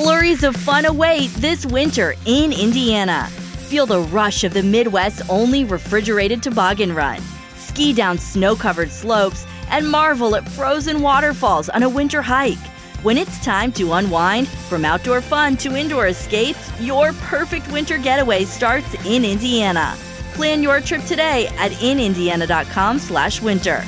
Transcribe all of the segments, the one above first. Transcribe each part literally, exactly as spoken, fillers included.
Flurries of fun await this winter in Indiana. Feel the rush of the Midwest's only refrigerated toboggan run. Ski down snow-covered slopes and marvel at frozen waterfalls on a winter hike. When it's time to unwind, from outdoor fun to indoor escapes, your perfect winter getaway starts in Indiana. Plan your trip today at in indiana dot com slash winter.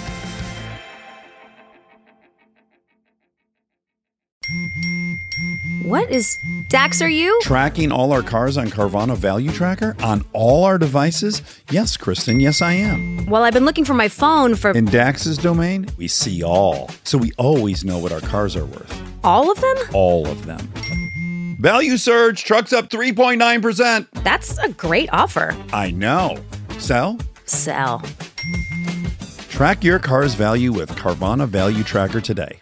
What is Dax, are you? Tracking all our cars on Carvana Value Tracker on all our devices? Yes, Kristen, yes I am. Well, I've been looking for my phone for... In Dax's domain, we see all. So we always know what our cars are worth. All of them? All of them. Value surge, trucks up three point nine percent. That's a great offer. I know. Sell? Sell. Track your car's value with Carvana Value Tracker today.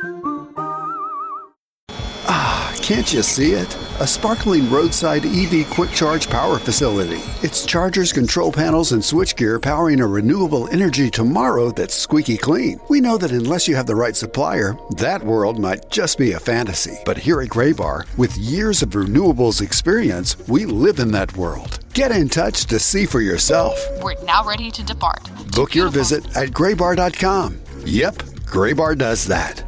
Can't you see it? A sparkling roadside E V quick charge power facility. It's chargers, control panels, and switchgear powering a renewable energy tomorrow that's squeaky clean. We know that unless you have the right supplier, that world might just be a fantasy. But here at Graybar, with years of renewables experience, we live in that world. Get in touch to see for yourself. We're now ready to depart. Book your visit at graybar dot com. Yep, Graybar does that.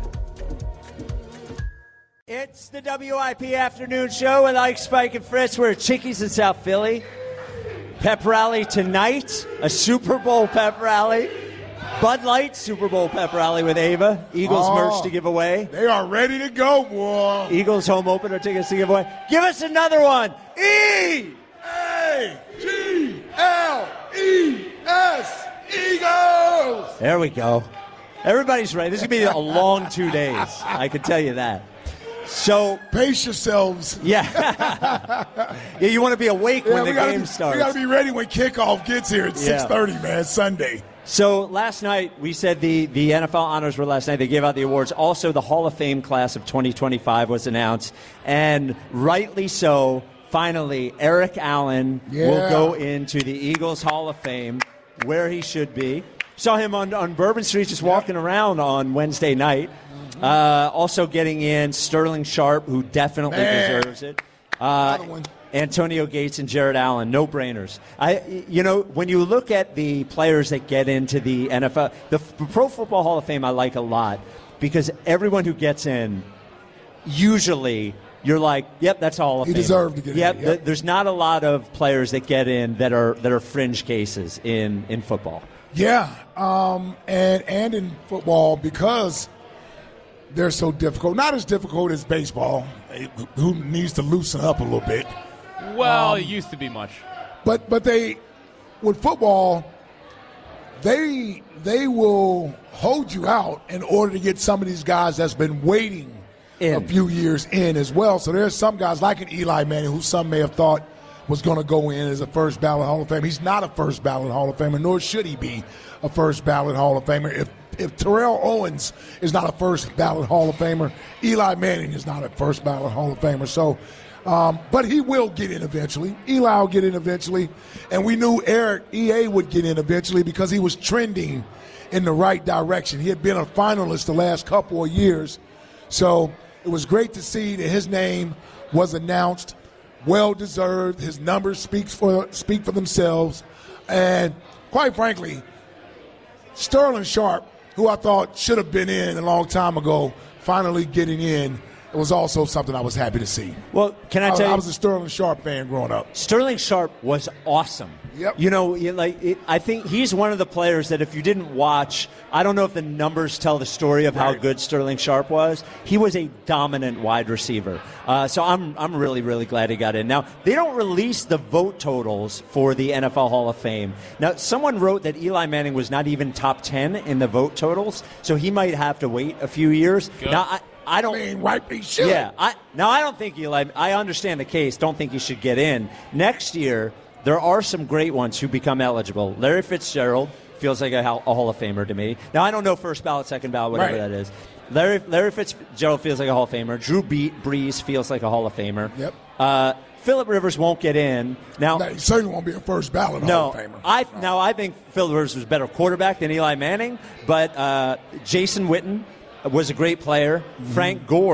It's the W I P Afternoon Show with Ike, Spike, and Fritz. We're at Chickies in South Philly. Pep rally tonight, a Super Bowl pep rally. Bud Light Super Bowl pep rally with Ava. Eagles oh, merch to give away. They are ready to go, boy. Eagles home opener tickets to give away. Give us another one. E A G L E S Eagles. There we go. Everybody's ready. This is going to be a long two days. I can tell you that. So pace yourselves. Yeah, yeah. You want to be awake yeah, when the game be, starts. We got to be ready when kickoff gets here at yeah. six thirty, man. Sunday. So last night we said the the N F L honors were last night. They gave out the awards. Also, the Hall of Fame class of twenty twenty-five was announced, and rightly so. Finally, Eric Allen yeah. will go into the Eagles Hall of Fame, where he should be. Saw him on on Bourbon Street just walking yeah. around on Wednesday night. Uh, also getting in Sterling Sharp, who definitely Man. deserves it. Uh, Antonio Gates and Jared Allen, no-brainers. I, you know, when you look at the players that get into the N F L, the Pro Football Hall of Fame I like a lot because everyone who gets in, usually you're like, yep, that's all of He Fame. deserved to get yep, in. Yep, th- there's not a lot of players that get in that are that are fringe cases in, in football. Yeah, um, and and in football because they're so difficult. Not as difficult as baseball, who needs to loosen up a little bit. Well, um, it used to be much. But but they, with football, they they will hold you out in order to get some of these guys that's been waiting in. a few years in as well. So there's some guys like an Eli Manning who some may have thought was going to go in as a first ballot Hall of Famer. He's not a first ballot Hall of Famer, nor should he be a first ballot Hall of Famer. If If Terrell Owens is not a first ballot Hall of Famer, Eli Manning is not a first ballot Hall of Famer. So, um, but he will get in eventually. Eli will get in eventually. And we knew Eric E A would get in eventually because he was trending in the right direction. He had been a finalist the last couple of years. So it was great to see that his name was announced. Well deserved. His numbers speaks for speak for themselves. And quite frankly, Sterling Sharp, who I thought should have been in a long time ago, finally getting in, it was also something I was happy to see. Well, can I tell I, you? I was a Sterling Sharp fan growing up. Sterling Sharp was awesome. Yep. You know, like it, I think he's one of the players that if you didn't watch, I don't know if the numbers tell the story of right. how good Sterling Sharp was. He was a dominant wide receiver. Uh, so I'm I'm really, really glad he got in. Now, they don't release the vote totals for the N F L Hall of Fame. Now, someone wrote that Eli Manning was not even top ten in the vote totals, so he might have to wait a few years. Good. Now, I, I don't. I mean, rightly should. Yeah. I, now, I don't think Eli. I understand the case. Don't think he should get in next year. There are some great ones who become eligible. Larry Fitzgerald feels like a, a Hall of Famer to me. Now, I don't know first ballot, second ballot, whatever right. that is. Larry Larry Fitzgerald feels like a Hall of Famer. Drew Brees feels like a Hall of Famer. Yep. Uh, Phillip Rivers won't get in. Now, no, he certainly won't be a first ballot no, Hall of Famer. I, no. Now, I think Phillip Rivers was a better quarterback than Eli Manning, but uh, Jason Witten was a great player. Mm-hmm. Frank Gore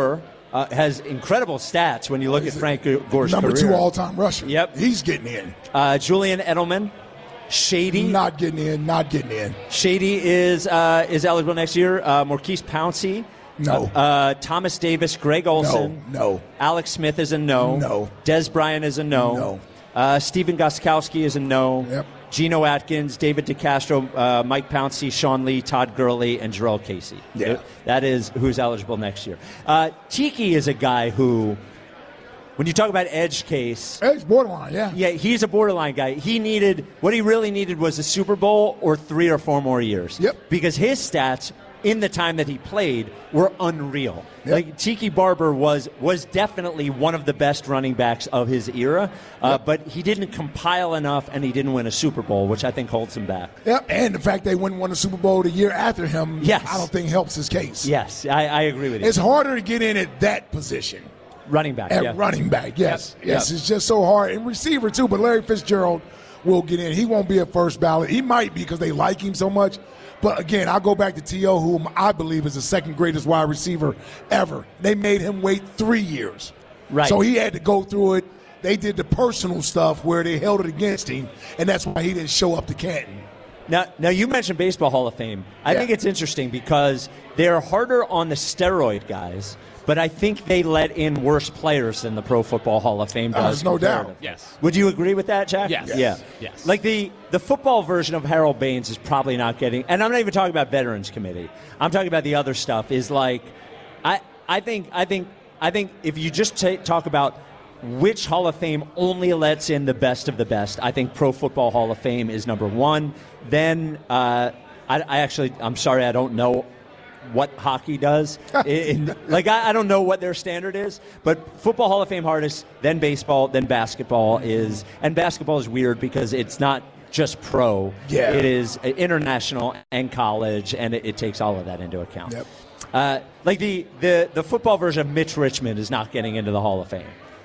uh, has incredible stats when you look He's at Frank Gore's number career. two all-time rusher. Yep. He's getting in. Uh, Julian Edelman, Shady. Not getting in, not getting in. Shady is uh, is eligible next year. Uh, Maurkice Pouncey. No. Uh, uh, Thomas Davis, Greg Olson. No, no. Alex Smith is a no. No. Des Bryant is a no. No. Uh, Stephen Gostkowski is a no. Yep. Geno Atkins, David DeCastro, uh, Mike Pouncey, Sean Lee, Todd Gurley, and Jarrell Casey. Yeah. That is who's eligible next year. Uh, Tiki is a guy who, when you talk about edge case, Edge borderline, yeah. yeah, he's a borderline guy. He needed, what he really needed was a Super Bowl or three or four more years. Yep. Because his stats in the time that he played were unreal. Yep. Like Tiki Barber was was definitely one of the best running backs of his era, uh, Yep. but he didn't compile enough and he didn't win a Super Bowl, which I think holds him back. Yep, and the fact they wouldn't win a Super Bowl the year after him, Yes. I don't think helps his case. Yes, I, I agree with you. It's harder to get in at that position. running back. At yeah. running back, yes. Yep. Yes, Yep. it's just so hard. And receiver, too, but Larry Fitzgerald will get in. He won't be at first ballot. He might be because they like him so much. But, again, I'll go back to T O, whom I believe is the second greatest wide receiver ever. They made him wait three years. Right. So he had to go through it. They did the personal stuff where they held it against him, and that's why he didn't show up to Canton. Now, now you mentioned Baseball Hall of Fame. I Yeah. think it's interesting because they're harder on the steroid guys, but I think they let in worse players than the Pro Football Hall of Fame Uh, does. there's no doubt. comparatively. Yes. Would you agree with that, Jack? Yes. Yeah. Yes. Like the, the football version of Harold Baines is probably not getting, and I'm not even talking about Veterans Committee. I'm talking about the other stuff. Is like, I I think I think I think if you just ta talk about which Hall of Fame only lets in the best of the best, I think Pro Football Hall of Fame is number one. Then uh, I, I actually, I'm sorry, I don't know what hockey does. in, like, I, I don't know what their standard is, but Football Hall of Fame hardest, then baseball, then basketball is, and basketball is weird because it's not just pro. Yeah. It is international and college, and it, it takes all of that into account. Yep. Uh, like the, the, the football version of Mitch Richmond is not getting into the Hall of Fame.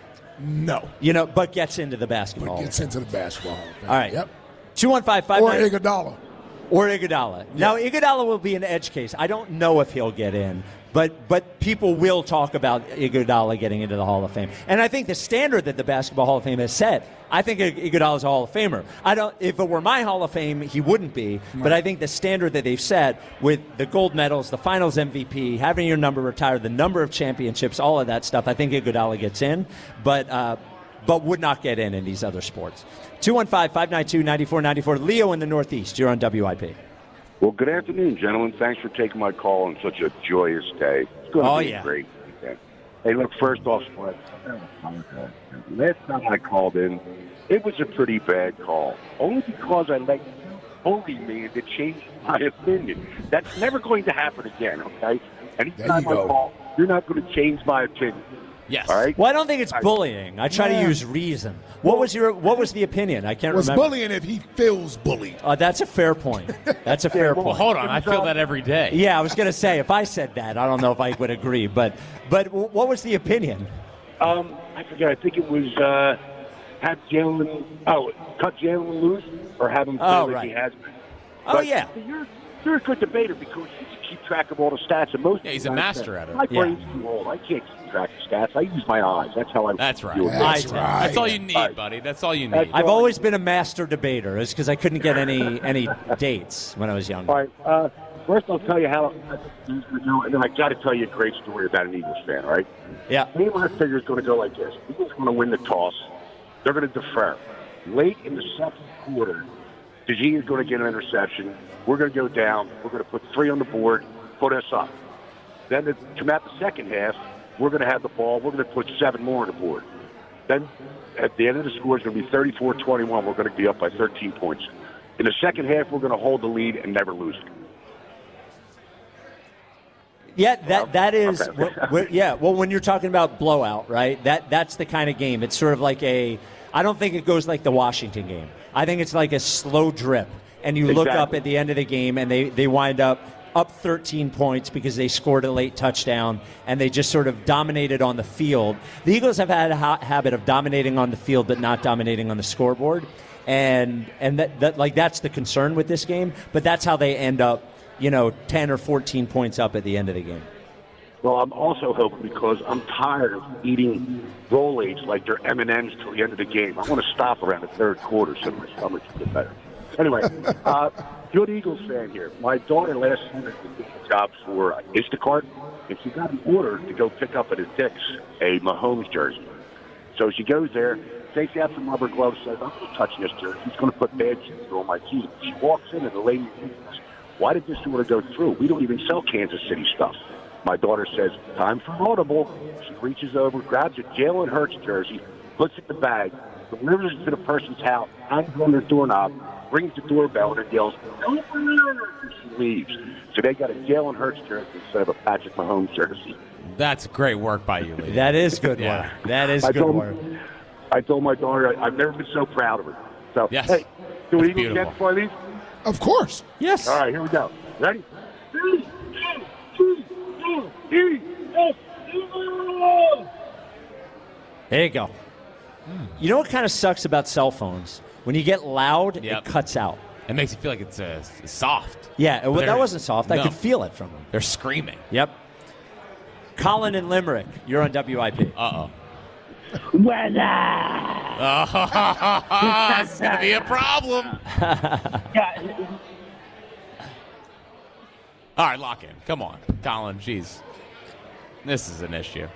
No. You know, but gets into the basketball. But gets into the basketball Hall of Fame. All right. Yep. two one five five Or nine Iguodala. Or Iguodala. Now, Iguodala will be an edge case. I don't know if he'll get in, but but people will talk about Iguodala getting into the Hall of Fame. And I think the standard that the Basketball Hall of Fame has set, I think Iguodala's a Hall of Famer. I don't. If it were my Hall of Fame, he wouldn't be. Right. But I think the standard that they've set with the gold medals, the Finals M V P, having your number retired, the number of championships, all of that stuff, I think Iguodala gets in. But uh, but would not get in in these other sports. two one five, five nine two, nine four nine four. Leo in the Northeast. You're on W I P. Well, good afternoon, gentlemen. Thanks for taking my call on such a joyous day. It's going to oh, be yeah. a great weekend. Hey, look, first off, last time I called in, it was a pretty bad call. Only because I let you bully me to change my opinion. That's never going to happen again, okay? Anytime I call, you're not going to change my opinion. Yes. All right? Well, I don't think it's bullying. I try Yeah. to use reason. What was your What was the opinion? I can't Was remember. bullying if he feels bullied. Uh, that's a fair point. That's a fair Well, point. hold on. I feel that every day. Yeah, I was going to say, if I said that, I don't know if I would agree. But but w- what was the opinion? Um, I forget. I think it was uh, have Jalen, oh, cut Jalen loose or have him play Oh, like right. he has been. Oh, But yeah. You're, you're a good debater because you can keep track of all the stats. And most Yeah, he's a guys master say, at it. My Yeah. brain's too old. I can't keep track of stats. I use my eyes. That's how I That's right. do it. That's I- right. That's all you need, Right. buddy. That's all you That's need. I've always been a master debater. It's because I couldn't get any any dates when I was younger. All right. Uh, first, I'll tell you how and then I got to tell you a great story about an Eagles fan. All right. Yeah. Me and my figure is going to go like this. Eagles going to win the toss. They're going to defer. Late in the second quarter, DeGene is going to get an interception. We're going to go down. We're going to put three on the board, put us up. Then to come out the second half, we're going to have the ball. We're going to put seven more on the board. Then at the end of the score, it's going to be thirty-four twenty-one. We're going to be up by thirteen points. In the second half, we're going to hold the lead and never lose it. Yeah, that that is Okay. wh- wh- yeah. Well, when you're talking about blowout, right? That that's the kind of game. It's sort of like a. I don't think it goes like the Washington game. I think it's like a slow drip, and you look Exactly. up at the end of the game, and they they wind up up thirteen points because they scored a late touchdown, and they just sort of dominated on the field. The Eagles have had a ha- habit of dominating on the field, but not dominating on the scoreboard, and and that, that like that's the concern with this game. But that's how they end up, you know, ten or fourteen points up at the end of the game. Well, I'm also hoping because I'm tired of eating Rolaids like they're M and M's till the end of the game. I want to stop around the third quarter so my stomach can get better. Anyway, uh, good Eagles fan here. My daughter last minute did a job for uh, Instacart, and she got an order to go pick up at a Dick's a Mahomes jersey. So she goes there, takes out some rubber gloves, says, I'm not touching this jersey. He's going to put bad shoes on my team. She walks in, and the lady says, why did this order go through? We don't even sell Kansas City stuff. My daughter says, time for audible. She reaches over, grabs a Jalen Hurts jersey, puts it in the bag, delivers it to the person's house, hangs on their doorknob, rings the doorbell, and yells, "Open her!" She leaves. So they got a Jalen Hurts jersey instead of a Patrick Mahomes jersey. That's great work by you, lady. That is good yeah. work. That is I good told, work. I told my daughter I, I've never been so proud of her. So, yes. hey, do we Eagles beautiful. get before I leave? Of course. Yes. All right, here we go. Ready? There you go. You know what kind of sucks about cell phones? When you get loud, Yep. it cuts out. It makes you feel like it's uh, soft. Yeah, well, They're- that wasn't soft. I no. could feel it from them. They're screaming. Yep. Con in Limerick, you're on W I P. Uh-oh. Weather. Oh, it's going to be a problem. All right, lock in. Come on, Colin. Jeez. This is an issue.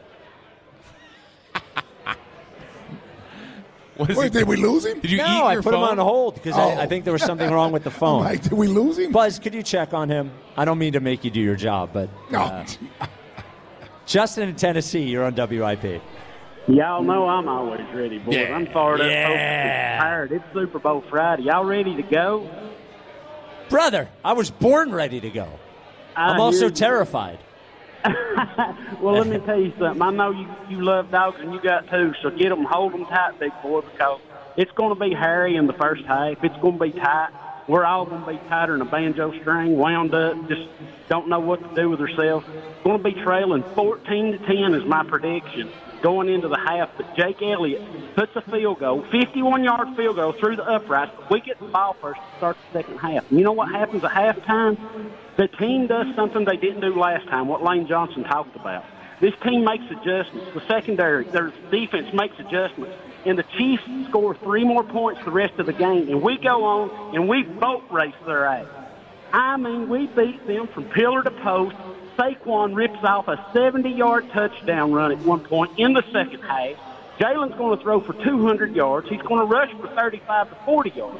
What is Wait, it? did we lose him? Did you no, eat I your put phone? him on hold because Oh. I, I think there was something wrong with the phone. Like, did we lose him? Buzz, could you check on him? I don't mean to make you do your job, but No. uh, Justin in Tennessee, you're on W I P. Y'all know I'm always ready, boys. Yeah. I'm fired up. Yeah. Tired. It's Super Bowl Friday. Y'all ready to go? Brother, I was born ready to go. I I'm also hear you. terrified. Well, let me tell you something. I know you, you love dogs, and you got two, so get them, hold them tight, big boy, because it's going to be hairy in the first half. It's going to be tight. We're all going to be tighter than a banjo string, wound up, just don't know what to do with ourselves. Going to be trailing fourteen to ten is my prediction going into the half. But Jake Elliott puts a field goal, fifty-one-yard field goal through the uprights. We get the ball first to start the second half. And you know what happens at halftime? The team does something they didn't do last time, what Lane Johnson talked about. This team makes adjustments. The secondary, their defense makes adjustments. And the Chiefs score three more points the rest of the game. And we go on and we boat race their ass. I mean, we beat them from pillar to post. Saquon rips off a seventy-yard touchdown run at one point in the second half. Jalen's going to throw for two hundred yards. He's going to rush for thirty-five to forty yards.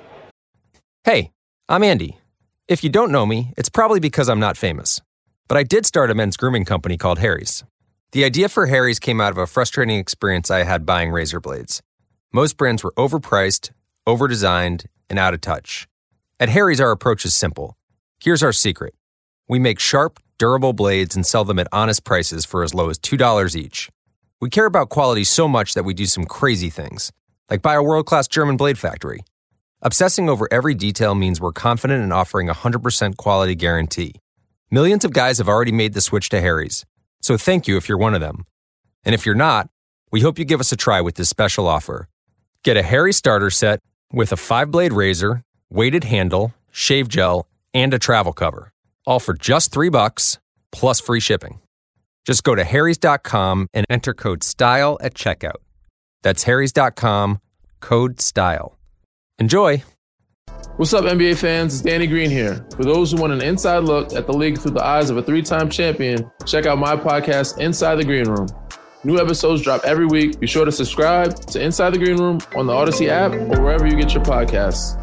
Hey, I'm Andy. If you don't know me, it's probably because I'm not famous. But I did start a men's grooming company called Harry's. The idea for Harry's came out of a frustrating experience I had buying razor blades. Most brands were overpriced, overdesigned, and out of touch. At Harry's, our approach is simple. Here's our secret. We make sharp, durable blades and sell them at honest prices for as low as two dollars each. We care about quality so much that we do some crazy things, like buy a world-class German blade factory. Obsessing over every detail means we're confident in offering a one hundred percent quality guarantee. Millions of guys have already made the switch to Harry's, so thank you if you're one of them. And if you're not, we hope you give us a try with this special offer. Get a Harry starter set with a five-blade razor, weighted handle, shave gel, and a travel cover, all for just three bucks plus free shipping. Just go to harrys dot com and enter code STYLE at checkout. That's harrys dot com, code STYLE. Enjoy! What's up, N B A fans? It's Danny Green here. For those who want an inside look at the league through the eyes of a three-time champion, check out my podcast, Inside the Green Room. New episodes drop every week. Be sure to subscribe to Inside the Green Room on the Odyssey app or wherever you get your podcasts.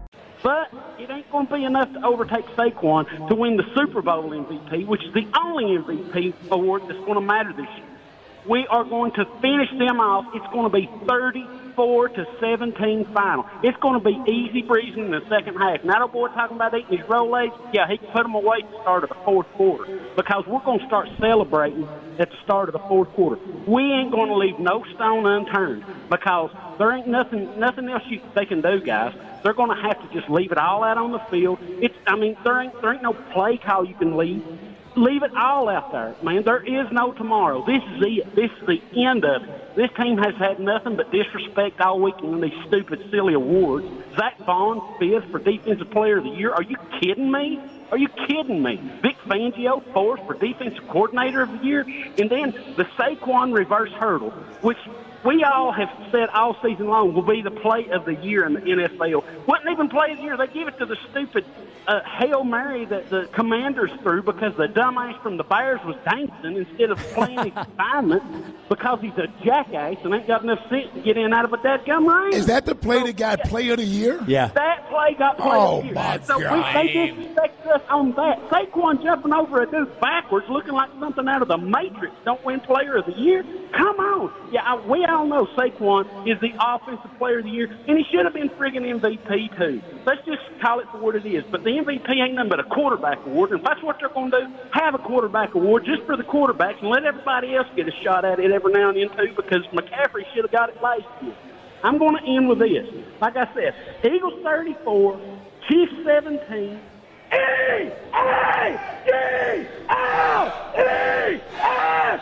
But it ain't going to be enough to overtake Saquon to win the Super Bowl M V P, which is the only M V P award that's going to matter this year. We are going to finish them off. It's going to be thirty-four to seventeen final. It's going to be easy breezy in the second half. Now that boy talking about eating his Rolaids, yeah, he can put them away at the start of the fourth quarter because we're going to start celebrating at the start of the fourth quarter. We ain't going to leave no stone unturned because there ain't nothing nothing else you, they can do, guys. They're going to have to just leave it all out on the field. It's, I mean, there ain't there ain't no play call you can leave. Leave it all out there, man. There is no tomorrow. This is it. This is the end of it. This team has had nothing but disrespect all weekend in these stupid, silly awards. Zach Vaughn, fifth for Defensive Player of the Year. Are you kidding me? Are you kidding me? Vic Fangio, fourth for Defensive Coordinator of the Year. And then the Saquon reverse hurdle, which we all have said all season long will be the play of the year in the N F L. Wasn't even play of the year. They give it to the stupid uh, Hail Mary that the Commanders threw because the dumbass from the Bears was dancing instead of playing his assignment because he's a jackass and ain't got enough sense to get in out of a dadgum range. Is that the play that got play of the year? Yeah. That play got play Oh, of the year. my so God. we, they disrespect us on that. Saquon jumping over a dude backwards looking like something out of the Matrix don't win player of the year? Come on. Yeah, I, we all know Saquon is the offensive player of the year, and he should have been friggin' M V P too. Let's just call it for what it is. But the M V P ain't nothing but a quarterback award, and if that's what they're going to do, have a quarterback award just for the quarterbacks and let everybody else get a shot at it every now and then too, because McCaffrey should have got it last year. I'm going to end with this. Like I said, Eagles thirty-four, Chiefs seventeen. E A G L E S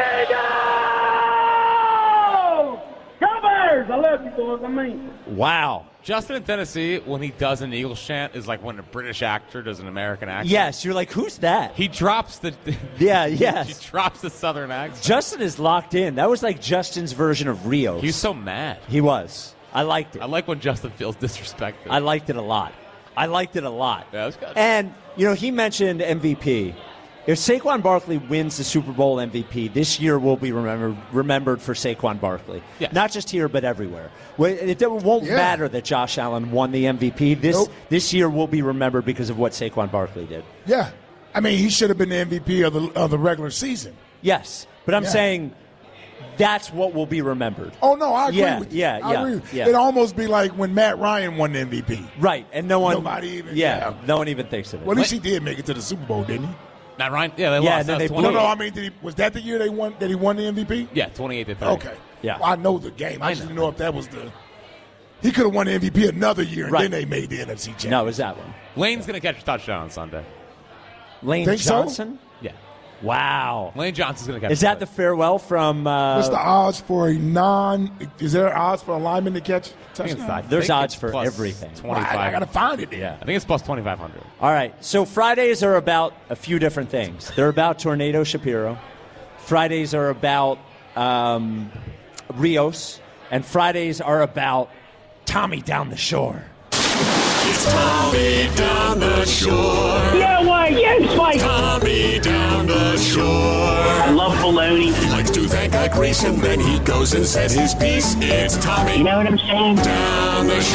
Eagles! Go Bears! I love you, boys. I mean. Wow. Justin in Tennessee, when he does an Eagles chant, is like when a British actor does an American accent. Yes, you're like, who's that? He drops the. Yeah, yes. He drops the Southern accent. Justin is locked in. That was like Justin's version of Rios. He was so mad. He was. I liked it. I like when Justin feels disrespected. I liked it a lot. I liked it a lot. Yeah, it was good. And, you know, he mentioned M V P. If Saquon Barkley wins the Super Bowl M V P, this year will be remembered remembered for Saquon Barkley. Yes. Not just here, but everywhere. It won't Yeah. matter that Josh Allen won the M V P. This Nope. this year will be remembered because of what Saquon Barkley did. Yeah. I mean, he should have been the M V P of the, of the regular season. Yes, but I'm Yeah. saying that's what will be remembered. Oh, no, I agree Yeah, with you. yeah, I yeah, agree with you. yeah. It'd almost be like when Matt Ryan won the M V P. Right, and no one, Nobody even- yeah, yeah. no one even thinks of it. Well, at least he did make it to the Super Bowl, didn't he? Not Ryan. Yeah, they Yeah, lost. then That was they No, blew no, it. I mean, did he, was that the year they won that he won the M V P? Yeah, twenty-eight to thirty. Okay. Yeah. Well, I know the game. I, I just know. didn't know if that was the. He could have won the M V P another year, and Right. then they made the N F C championship. No, it was that one. Lane's going to catch a touchdown on Sunday. Lane Think so? Johnson? Yeah. Wow. Lane Johnson's going to catch Is a that the farewell from... Uh, What's the odds for a non? Is there odds for a lineman to catch a I think it's touchdown? I There's think odds it's for plus everything. twenty-five. I, I got to find it. Then. Yeah. I think it's plus twenty-five hundred. All right, so Fridays are about a few different things. They're about Tornado Shapiro. Fridays are about um, Rios. And Fridays are about Tommy down the shore. It's Tommy down the shore. Yeah, why? Yes, Mike. Tommy down the shore. I love baloney. He likes to thank a Greece and then he goes and says his piece. It's Tommy You know what I'm saying? down the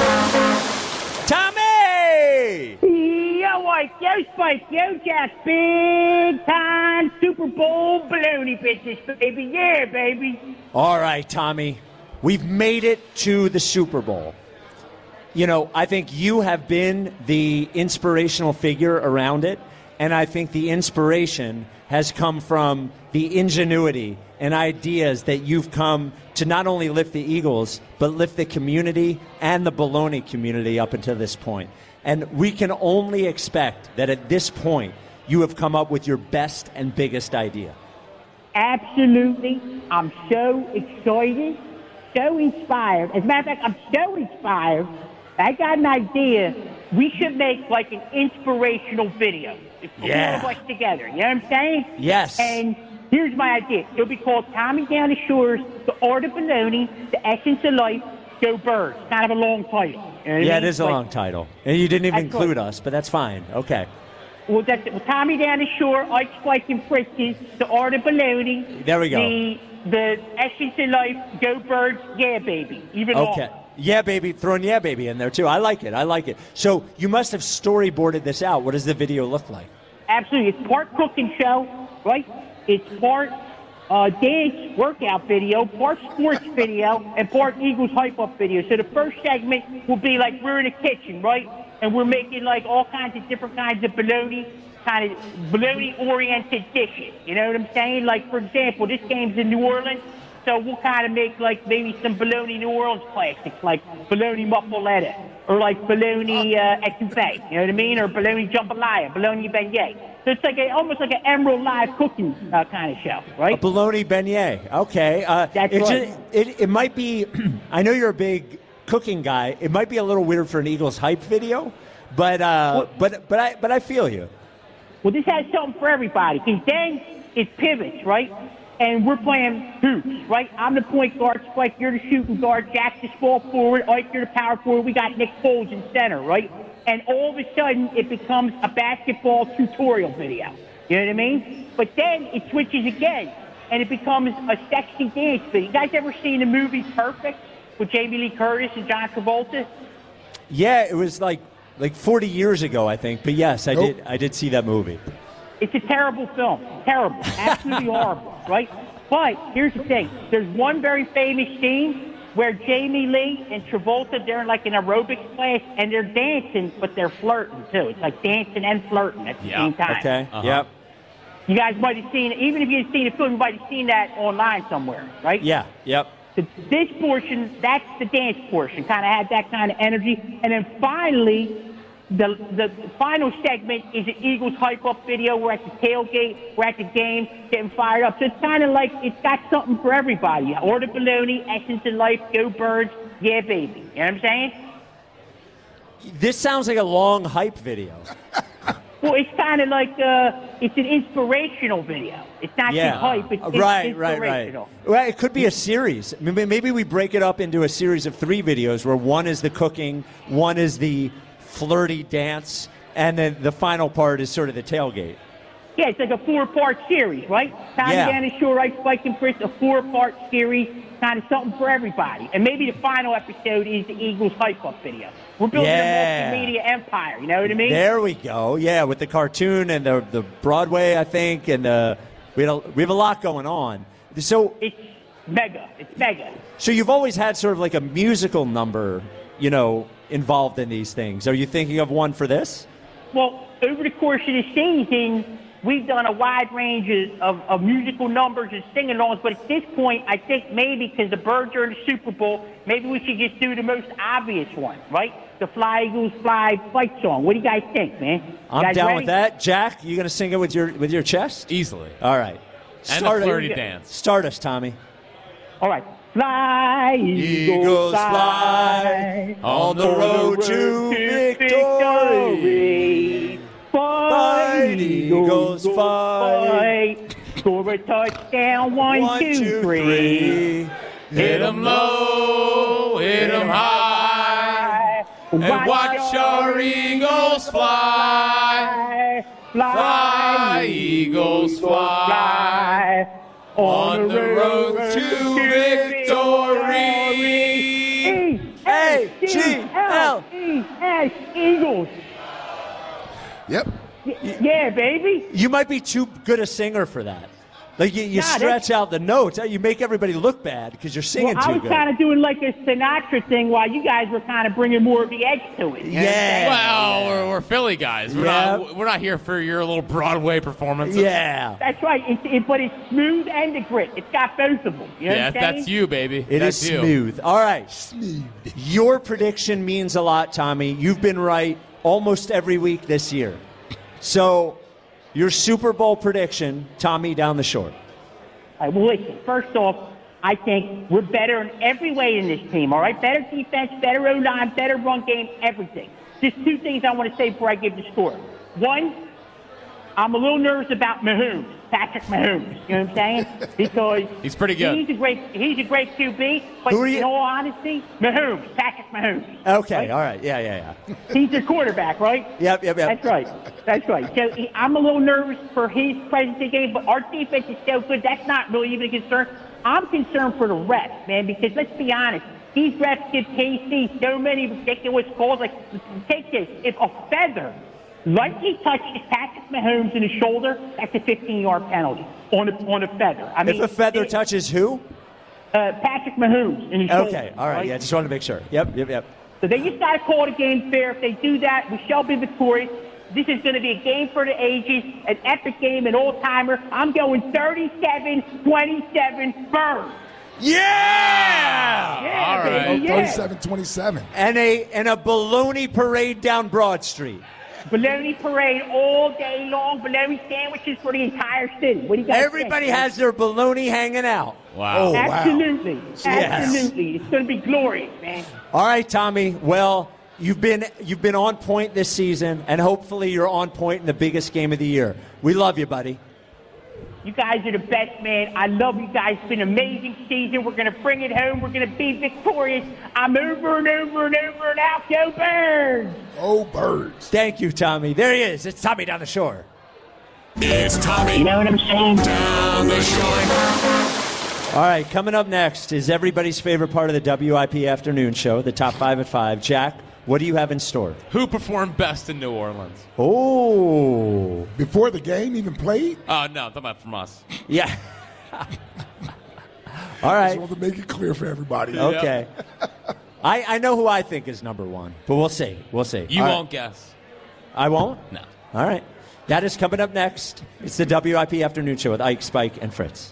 shore. Tommy! Yo, Mike. Yo, Spike. Yo, Jack. Big time Super Bowl baloney business, baby. Yeah, baby. All right, Tommy. We've made it to the Super Bowl. You know, I think you have been the inspirational figure around it, and I think the inspiration has come from the ingenuity and ideas that you've come to not only lift the Eagles, but lift the community and the baloney community up until this point. And we can only expect that at this point, you have come up with your best and biggest idea. Absolutely. I'm so excited, so inspired. As a matter of fact, I'm so inspired. I got an idea. We should make like an inspirational video. It's Yeah. all of us together. You know what I'm saying? Yes. And here's my idea. It'll be called Tommy Down the Shores, The Art of Baloney, The Essence of Life, Go Birds. Kind of a long title. You know what I Yeah, mean? it is a Like, long title. And you didn't even That's include right. us, but that's fine. Okay. Well, that's it. Well, Tommy Down the Shore, Ike Spike and Frisky, The Art of Baloney. There we go. The, the Essence of Life, Go Birds, Yeah, baby. Even Okay. longer. Yeah, baby. Throwing yeah, baby in there, too. I like it. I like it. So you must have storyboarded this out. What does the video look like? Absolutely. It's part cooking show, right? It's part uh, dance workout video, part sports video, and part Eagles hype-up video. So the first segment will be like we're in a kitchen, right? And we're making like all kinds of different kinds of bologna, kind of bologna-oriented dishes. You know what I'm saying? Like, for example, this game's in New Orleans. So we'll kind of make, like, maybe some bologna New Orleans classics, like bologna muffaletta, or like bologna uh, etouffee, you know what I mean? Or bologna jambalaya, bologna beignet. So it's like a, almost like an Emerald Live cooking uh, kind of show, right? A bologna beignet. Okay. Uh, That's it, right. just, it, it might be, I know you're a big cooking guy. It might be a little weird for an Eagles hype video, But uh, but but I but I feel you. Well, this has something for everybody. Because then it pivots, right? And we're playing hoops, right? I'm the point guard, Spike, you're the shooting guard, Jack's the small forward, Ike, you're the power forward, we got Nick Foles in center, right? And all of a sudden, it becomes a basketball tutorial video. You know what I mean? But then it switches again, and it becomes a sexy dance video. You guys ever seen the movie Perfect with Jamie Lee Curtis and John Travolta? Yeah, it was like like forty years ago, I think. But yes, I Nope. did I did see that movie. It's a terrible film. Terrible. Absolutely horrible, right? But here's the thing. There's one very famous scene where Jamie Lee and Travolta, they're in like an aerobics class, and they're dancing, but they're flirting, too. It's like dancing and flirting at the same time. Okay. Uh-huh. Yep. You guys might have seen it. Even if you haven't seen the film, you might have seen that online somewhere, right? Yeah. Yep. The, this portion, that's the dance portion, kind of had that kind of energy. And then finally, the the final segment is an Eagles hype-up video. We're at the tailgate. We're at the game, getting fired up. So it's kind of like it's got something for everybody. Order bologna, essence of life, go birds, yeah, baby. You know what I'm saying? This sounds like a long hype video. Well, it's kind of like uh, it's an inspirational video. It's not Yeah. just hype. It's, it's right, right, inspirational. right. Well, it could be a series. Maybe, maybe we break it up into a series of three videos where one is the cooking, one is the flirty dance, and then the final part is sort of the tailgate. Yeah, it's like a four-part series, right? Tommy Yeah. Gannon, Shore, right, Spike and Chris, a four-part series, kind of something for everybody. And maybe the final episode is the Eagles hype-up video. We're building Yeah. a multimedia empire, you know what I mean? There we go. Yeah, with the cartoon and the the Broadway, I think, and uh, we had a, we have a lot going on. So it's mega. It's mega. So you've always had sort of like a musical number, you know, involved in these things. Are you thinking of one for this? Well, over the course of the season, we've done a wide range of, of, of musical numbers and sing-alongs, but at this point, I think maybe because the Birds are in the Super Bowl, maybe we should just do the most obvious one, right? The Fly Eagles Fly fight song. What do you guys think, man? You I'm guys down ready? with that. Jack, you going to sing it with your with your chest? Easily. All right. And Start the flirty it. dance. Start us, Tommy. All right. Fly, Eagles, Eagles fly, on the road to victory. Fight, Eagles, fight. Score a touchdown, one, One, two, two, three. three. Hit 'em low, hit 'em high, and watch our Eagles fly. Fly, Eagles, fly, on the road to victory. E A G L E S Eagles. Yep. Y- yeah, baby. You might be too good a singer for that. Like you, you Nah, stretch that's- out the notes. You make everybody look bad because you're singing Well, I too was good. kind of doing like a Sinatra thing while you guys were kind of bringing more of the edge to it. You know what I'm saying? Well, we're, we're Philly guys. We're Yeah. not we're not here for your little Broadway performances. Yeah. That's right. It's, it, but it's smooth and the grit. It's got both of them. You know Yeah, what I'm saying? that's you, baby. It that's is you. smooth. All right. Your prediction means a lot, Tommy. You've been right almost every week this year. So, your Super Bowl prediction, Tommy down the short. All right, well, listen, first off, I think we're better in every way in this team, all right? Better defense, better O-line, better run game, everything. Just two things I want to say before I give the score. One, I'm a little nervous about Mahomes, Patrick Mahomes. You know what I'm saying? Because He's pretty good. He's a great, he's a great Q B. But Who are you- in all honesty, Mahomes, Patrick Mahomes. Okay, all right. Yeah, yeah, yeah. He's the quarterback, right? Yep, yep, yep. That's right. That's right. So he, I'm a little nervous for his presence in the game, but our defense is so good. That's not really even a concern. I'm concerned for the refs, man, because let's be honest. These refs give K C so many ridiculous calls. Like, take this. If a feather lightly touches Patrick Mahomes in the shoulder, that's a fifteen-yard penalty on a, on a feather. I mean, If a feather it- touches who? uh, Patrick Mahomes in the shoulder. Okay, all right. Yeah, just wanted to make sure. Yep, yep, yep. So they just got to call the game fair. If they do that, we shall be victorious. This is going to be a game for the ages, an epic game, an all-timer. I'm going thirty-seven twenty-seven Birds. Yeah! Yeah, All right. baby, yeah. thirty-seven twenty-seven. And a and a baloney parade down Broad Street. Bologna parade all day long. Bologna sandwiches for the entire city. What do you guys Everybody think? has their baloney hanging out. Wow. Oh, Absolutely. Yes. Absolutely. It's going to be glorious, man. All right, Tommy. Well, You've been you've been on point this season, and hopefully you're on point in the biggest game of the year. We love you, buddy. You guys are the best, man. I love you guys. It's been an amazing season. We're going to bring it home. We're going to be victorious. I'm over and over and over and out. Go Birds! Oh, Birds. Thank you, Tommy. There he is. It's Tommy down the shore. It's Tommy. You know what I'm saying? Down the shore. All right, coming up next is everybody's favorite part of the W I P Afternoon Show, the Top five at five. Jack, what do you have in store? Who performed best in New Orleans? Oh. Before the game even played? Oh, uh, no, I'm talking about from us. Yeah. All right. I just want to make it clear for everybody. Okay. I, I know who I think is number one, but we'll see. We'll see. You All won't right. guess. I won't? No. All right. That is coming up next. It's the W I P Afternoon Show with Ike, Spike, and Fritz.